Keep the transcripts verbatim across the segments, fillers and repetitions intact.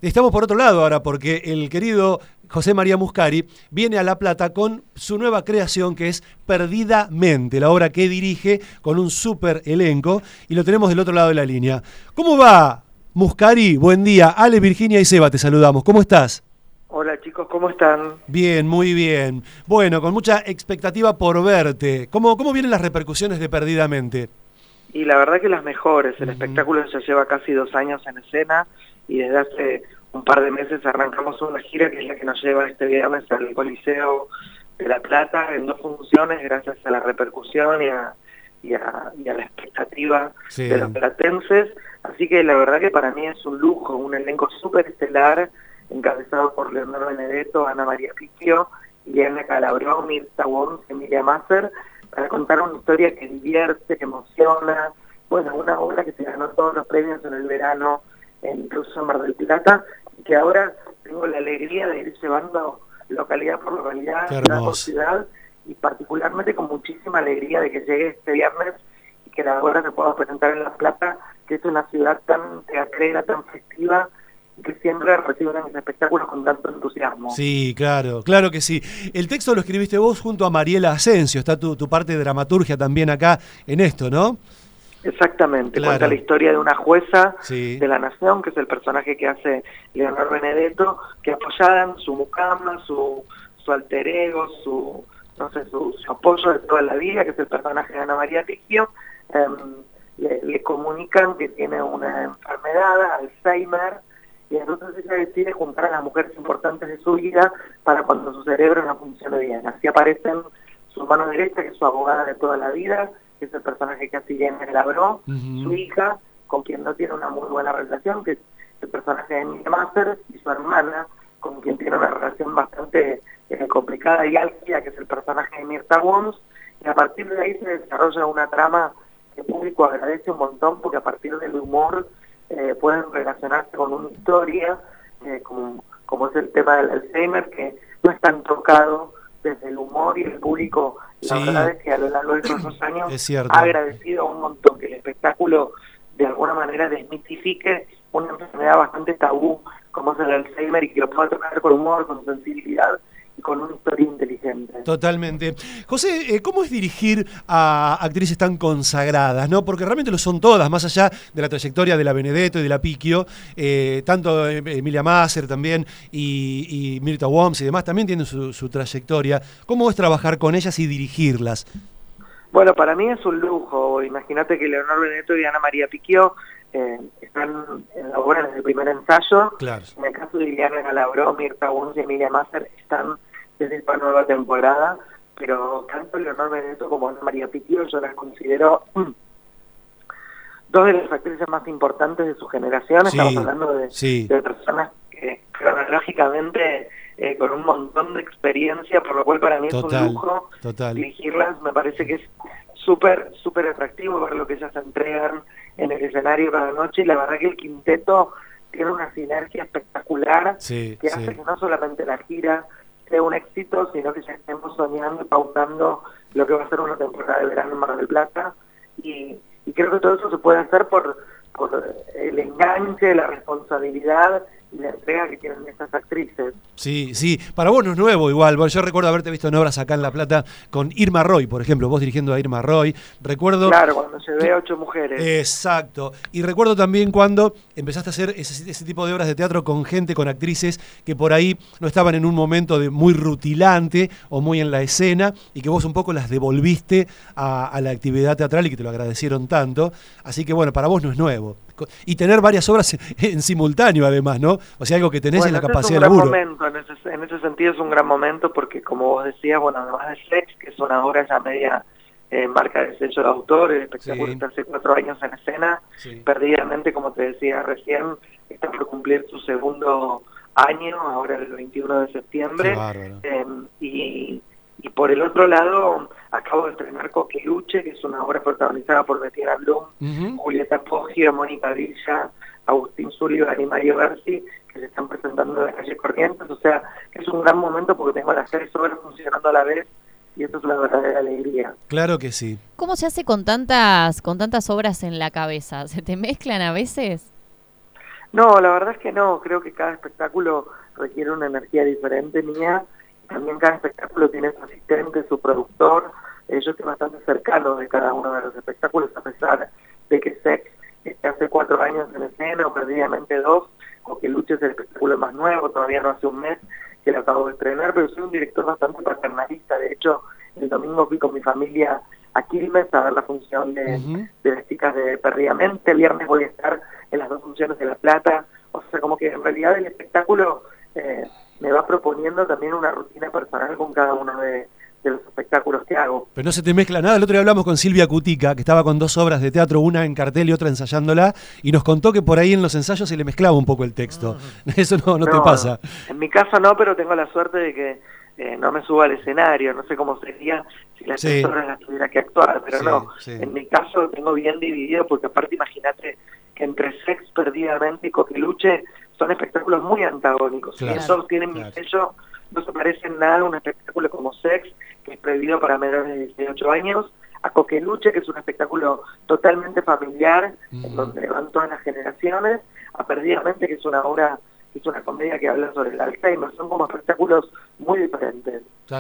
Estamos por otro lado ahora porque el querido José María Muscari viene a La Plata con su nueva creación que es Perdidamente, la obra que dirige con un súper elenco y lo tenemos del otro lado de la línea. ¿Cómo va, Muscari? Buen día. Ale, Virginia y Seba te saludamos. ¿Cómo estás? Hola chicos, ¿cómo están? Bien, muy bien. Bueno, con mucha expectativa por verte. ¿Cómo, cómo vienen las repercusiones de Perdidamente? Y la verdad que las mejores. El Uh-huh. espectáculo ya lleva casi dos años en escena y desde hace un par de meses arrancamos una gira que es la que nos lleva este viernes al Coliseo de La Plata en dos funciones gracias a la repercusión y a, y a, y a la expectativa Sí. de los platenses. Así que la verdad que para mí es un lujo, un elenco súper estelar encabezado por Leonardo Benedetto, Ana María Picchio, Ileana Calabró, Mirta Wons y Emilia Masser, para contar una historia que divierte, que emociona. Bueno, una obra que se ganó todos los premios en el verano, incluso en Mar del Plata, y que ahora tengo la alegría de ir llevando localidad por localidad, ciudad por ciudad, y particularmente con muchísima alegría de que llegue este viernes y que la obra se pueda presentar en La Plata, que es una ciudad tan teatrera, tan festiva, y que siempre reciben mis espectáculos con tanto entusiasmo. Sí, claro, claro que sí. El texto lo escribiste vos junto a Mariela Asensio, está tu, tu parte de dramaturgia también acá en esto, ¿no? Exactamente, Claro. Cuenta la historia de una jueza Sí. de la nación, que es el personaje que hace Leonardo Benedetto, que apoyada en su mucama, su, su alter ego, su, no sé, su, su apoyo de toda la vida, que es el personaje de Ana María Picchio, eh, le, le comunican que tiene una enfermedad, Alzheimer, y entonces ella decide juntar a las mujeres importantes de su vida para cuando su cerebro no funcione bien. Así aparecen su mano derecha, que es su abogada de toda la vida, que es el personaje que hace Ileana Calabró, Uh-huh. su hija, con quien no tiene una muy buena relación, que es el personaje de Emilia Masser, y su hermana, con quien tiene una relación bastante eh, complicada y álgida, que es el personaje de Mirta Wons, y a partir de ahí se desarrolla una trama que el público agradece un montón, porque a partir del humor eh, pueden relacionarse con una historia, eh, como, como es el tema del Alzheimer, que no es tan tocado desde el humor, y el público, la Sí. verdad es que a lo largo de estos dos años Es cierto. ha agradecido un montón que el espectáculo de alguna manera desmitifique una enfermedad bastante tabú como es el Alzheimer, y que lo pueda tocar con humor, con sensibilidad y con una historia inteligente. Totalmente. José, ¿cómo es dirigir a actrices tan consagradas, ¿no? Porque realmente lo son todas, más allá de la trayectoria de la Benedetto y de la Picchio, eh, tanto Emilia Masser también y, y Mirta Wons y demás también tienen su, su trayectoria. ¿Cómo es trabajar con ellas y dirigirlas? Bueno, para mí es un lujo. Imagínate que Leonardo Benedetto y Ana María Picchio eh, están en la obra desde el primer ensayo. Claro. En el caso de Ileana Calabró, Mirta Wons y Emilia Masser están desde esta nueva temporada, pero tanto Leonardo Benedetto como Ana María Picchio yo las considero mm, dos de las actrices más importantes de su generación. Sí, Estamos hablando de, sí. de personas que cronológicamente eh, con un montón de experiencia, por lo cual para mí Total, es un lujo total. dirigirlas. Me parece que es súper, súper atractivo ver lo que ellas entregan en el escenario cada noche, y la verdad que el quinteto tiene una sinergia espectacular, Sí, que sí. hace que no solamente la gira sea un éxito, sino que ya estemos soñando y pautando lo que va a ser una temporada de verano en Mar del Plata, y, y creo que todo eso se puede hacer por, por el enganche, la responsabilidad y la entrega que tienen estas actrices. Sí, sí, para vos no es nuevo igual. Yo recuerdo haberte visto en obras acá en La Plata con Irma Roy, por ejemplo, vos dirigiendo a Irma Roy. Recuerdo... Claro, cuando llevé a ocho mujeres. Exacto. Y recuerdo también cuando empezaste a hacer ese, ese tipo de obras de teatro con gente, con actrices que por ahí no estaban en un momento de muy rutilante o muy en la escena, y que vos un poco las devolviste a, a la actividad teatral y que te lo agradecieron tanto. Así que bueno, para vos no es nuevo. Y tener varias obras en, en simultáneo además, ¿no? O sea, algo que tenés Bueno, en la ese capacidad es de un gran laburo. momento, en ese, en ese sentido es un gran momento, porque como vos decías, bueno, además de Sex, que es una obra ya media eh, marca de sello de autor, el espectáculo Sí. está hace cuatro años en escena, Sí. Perdidamente, como te decía recién, está por cumplir su segundo año, ahora el veintiuno de septiembre. Qué bárbaro. Eh, y, y por el otro lado, acabo de estrenar Coqueluche, que es una obra protagonizada por Bettina Blum, Uh-huh. Julieta Poggio, Mónica Villa, Agustín Sullivan y Mario Bersi, que se están presentando en la calle Corrientes. O sea, es un gran momento porque tengo las seis obras funcionando a la vez, y eso es una verdadera alegría. Claro que sí. ¿Cómo se hace con tantas, con tantas obras en la cabeza? ¿Se te mezclan a veces? No, la verdad es que no, creo que cada espectáculo requiere una energía diferente mía, también cada espectáculo tiene su asistente, su productor, eh, yo estoy bastante cercano de cada uno de los espectáculos, a pesar de que Sex este, hace cuatro años en escena, o perdidamente dos, Coqueluche es el espectáculo más nuevo, todavía no hace un mes que lo acabo de estrenar, pero soy un director bastante paternalista. De hecho, el domingo fui con mi familia a Quilmes a ver la función de, uh-huh. de las chicas de Perdidamente, el viernes voy a estar en las dos funciones de La Plata, o sea, como que en realidad el espectáculo eh, me va proponiendo también una rutina personal con cada uno de, de los espectáculos que hago. Pero no se te mezcla nada. El otro día hablamos con Silvia Cutica, que estaba con dos obras de teatro, una en cartel y otra ensayándola, y nos contó que por ahí en los ensayos se le mezclaba un poco el texto. Uh-huh. Eso no, no, no te pasa. No. En mi caso no, pero tengo la suerte de que eh, no me subo al escenario, no sé cómo sería si las sí. personas las tuviera que actuar, pero sí, no, sí. En mi caso lo tengo bien dividido, porque aparte imagínate que entre Sex, Perdidamente y Coqueluche son espectáculos muy antagónicos, claro, y esos tienen claro. mi sello, no se parecen nada a un espectáculo como Sex, que es prohibido para menores de dieciocho años, a Coqueluche, que es un espectáculo totalmente familiar, mm. en donde van todas las generaciones, a Perdidamente, que es una obra, que es una comedia que habla sobre el Alzheimer. Son como espectáculos muy diferentes.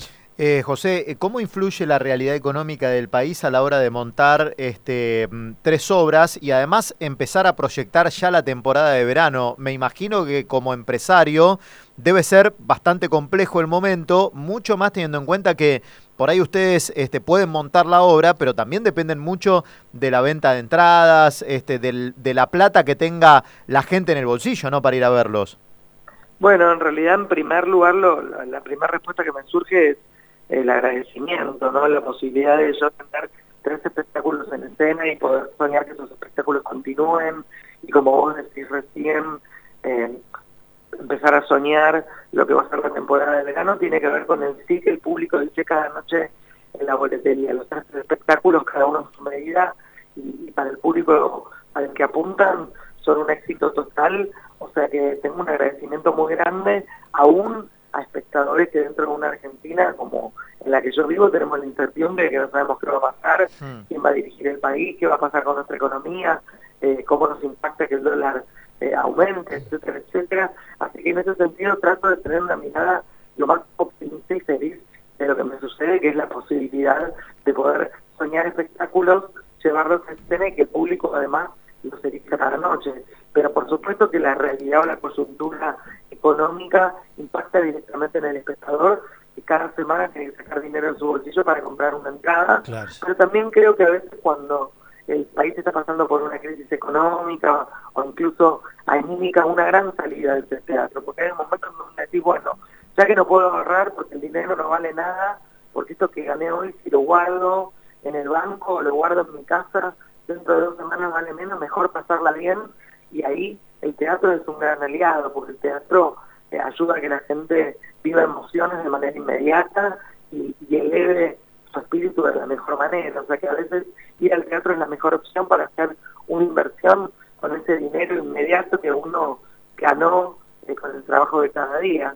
Eh, José, ¿cómo influye la realidad económica del país a la hora de montar este, tres obras y además empezar a proyectar ya la temporada de verano? Me imagino que como empresario debe ser bastante complejo el momento, mucho más teniendo en cuenta que por ahí ustedes este, pueden montar la obra, pero también dependen mucho de la venta de entradas, este, del, de la plata que tenga la gente en el bolsillo, ¿no?, para ir a verlos. Bueno, en realidad, en primer lugar, lo, la, la primera respuesta que me surge es el agradecimiento, ¿no? La posibilidad de yo tener tres espectáculos en escena y poder soñar que esos espectáculos continúen, y como vos decís recién, eh, empezar a soñar lo que va a ser la temporada de verano tiene que ver con el sí que el público dice cada noche en la boletería. Los tres espectáculos, cada uno en su medida, y, y para el público al que apuntan son un éxito total, o sea que tengo un agradecimiento muy grande, aún a espectadores que dentro de una Argentina como en la que yo vivo tenemos la incertidumbre de que no sabemos qué va a pasar, mm. quién va a dirigir el país, qué va a pasar con nuestra economía, eh, cómo nos impacta que el dólar eh, aumente, etcétera, etcétera. Así que en ese sentido trato de tener una mirada lo más optimista y feliz de lo que me sucede, que es la posibilidad de poder soñar espectáculos, llevarlos a escena y que el público además los elija cada noche. Pero por supuesto que la realidad o la coyuntura económica impacta directamente en el espectador, que cada semana tiene que sacar dinero en su bolsillo para comprar una entrada. Claro. Pero también creo que a veces cuando el país está pasando por una crisis económica o incluso anímica, una gran salida del teatro, porque hay momentos donde decís, bueno, ya que no puedo ahorrar porque el dinero no vale nada, porque esto que gané hoy, si lo guardo en el banco o lo guardo en mi casa, dentro de dos semanas vale menos, mejor pasarla bien. Y ahí el teatro es un gran aliado, porque el teatro eh, ayuda a que la gente viva emociones de manera inmediata y, y eleve su espíritu de la mejor manera. O sea que a veces ir al teatro es la mejor opción para hacer una inversión con ese dinero inmediato que uno ganó eh, con el trabajo de cada día.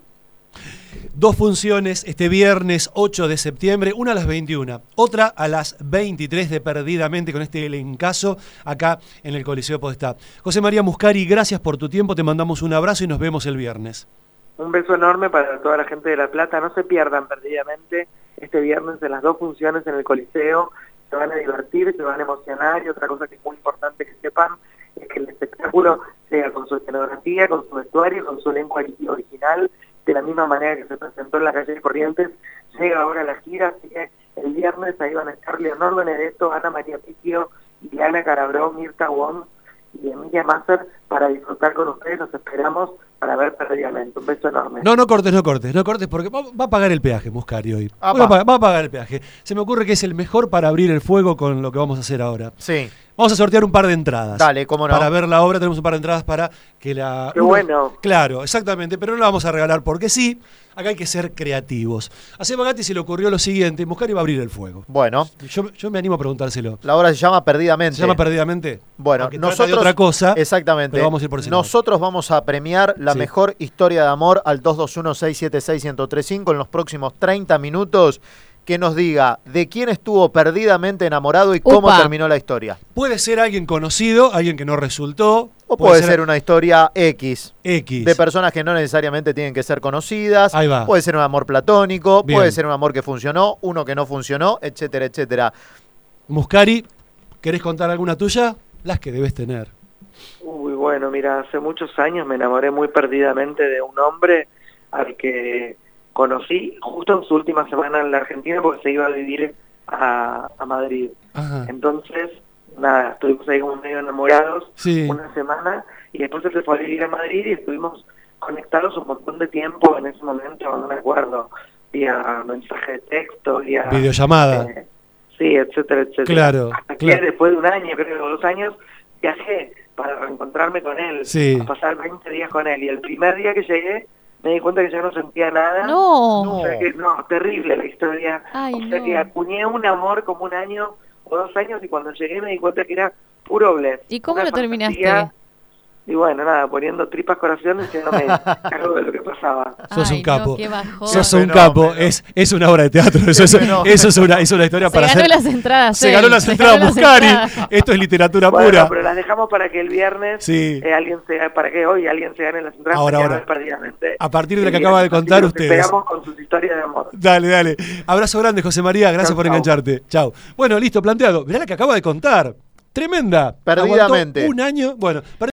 Dos funciones este viernes ocho de septiembre, una a las veintiuna, otra a las veintitrés de Perdidamente, con este elencazo acá en el Coliseo Podestá. José María Muscari, gracias por tu tiempo, te mandamos un abrazo y nos vemos el viernes. Un beso enorme para toda la gente de La Plata, no se pierdan Perdidamente este viernes en las dos funciones en el Coliseo, se van a divertir, se van a emocionar, y otra cosa que es muy importante que sepan es que el espectáculo llega con su escenografía, con su vestuario, con su elenco original, de la misma manera que se presentó en la calle de Corrientes, llega ahora la gira, así que el viernes ahí van a estar Leonor Benedetto, Ana María Picchio, Diana Calabró, Mirta Wong y Emilia Masser para disfrutar con ustedes. Los esperamos para ver Perdidamente. Un beso enorme. No, no cortes, no cortes, no cortes, porque va, va a pagar el peaje, Muscari, hoy. Va a, pagar, va a pagar el peaje. Se me ocurre que es el mejor para abrir el fuego con lo que vamos a hacer ahora. Sí. Vamos a sortear un par de entradas. Dale, cómo no. Para ver la obra tenemos un par de entradas para que la... ¡Qué bueno! Claro, exactamente, pero no la vamos a regalar porque sí. Acá hay que ser creativos. A Seba Gatti se le ocurrió lo siguiente: Muscari va a abrir el fuego. Bueno. Yo, yo me animo a preguntárselo. La obra se llama Perdidamente. ¿Se llama Perdidamente? Bueno, Aunque nosotros... de otra cosa, exactamente. Pero vamos a ir por ese nosotros lado. Vamos a premiar la sí. mejor historia de amor al dos dos uno, seis siete seis, uno cero tres cinco en los próximos treinta minutos. Que nos diga de quién estuvo perdidamente enamorado y cómo Upa. terminó la historia. Puede ser alguien conocido, alguien que no resultó, O puede, puede ser, ser una historia X, X, de personas que no necesariamente tienen que ser conocidas. Ahí va. Puede ser un amor platónico, Bien. Puede ser un amor que funcionó, uno que no funcionó, etcétera, etcétera. Muscari, ¿querés contar alguna tuya? Las que debes tener. Uy, bueno, mira, hace muchos años me enamoré muy perdidamente de un hombre al que conocí justo en su última semana en la Argentina porque se iba a vivir a, a Madrid. Ajá. Entonces, nada, estuvimos ahí como medio enamorados sí. una semana y después él se fue a vivir a Madrid y estuvimos conectados un montón de tiempo en ese momento, no me acuerdo, vía mensaje de texto, vía... videollamada. Eh, sí, etcétera, etcétera. Claro, Hasta claro. que después de un año, creo que dos años, viajé para reencontrarme con él, sí. a pasar veinte días con él. Y el primer día que llegué, me di cuenta que ya no sentía nada. No. O sea que, no, terrible la historia. Ay, o sea no. que acuñé un amor como un año o dos años y cuando llegué me di cuenta que era puro blef. ¿Y cómo Una lo terminaste? fantasía. Y bueno, nada, poniendo tripas corazones y no me cargo de lo que pasaba. Sos Ay, un capo. No, qué bajón. Sos Qué un fenómeno. capo. Es, es una obra de teatro. Eso, es, eso es, una, es una historia Se para ganó hacer. las entradas. Se él, ganó las se entradas ganó las Muscari. entradas. Esto es literatura Bueno, pura. pero las dejamos para que el viernes Sí. eh, alguien se, para que hoy alguien se gane las entradas. Ahora, para que ahora. no perdidamente. A partir de lo El que acaba de viernes. contar Así que los ustedes. esperamos con sus historias de amor. Dale, dale. Abrazo grande, José María. Gracias Chau, por chau. engancharte. Chao. Bueno, listo, planteado. Mirá la que acaba de contar. Tremenda. Perdidamente. Aguantó un año. Bueno.